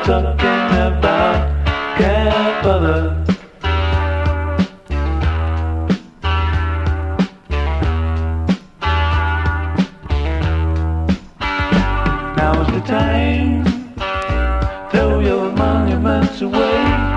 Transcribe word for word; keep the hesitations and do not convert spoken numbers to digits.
talking about can't bother. Now's the time, throw your monuments away.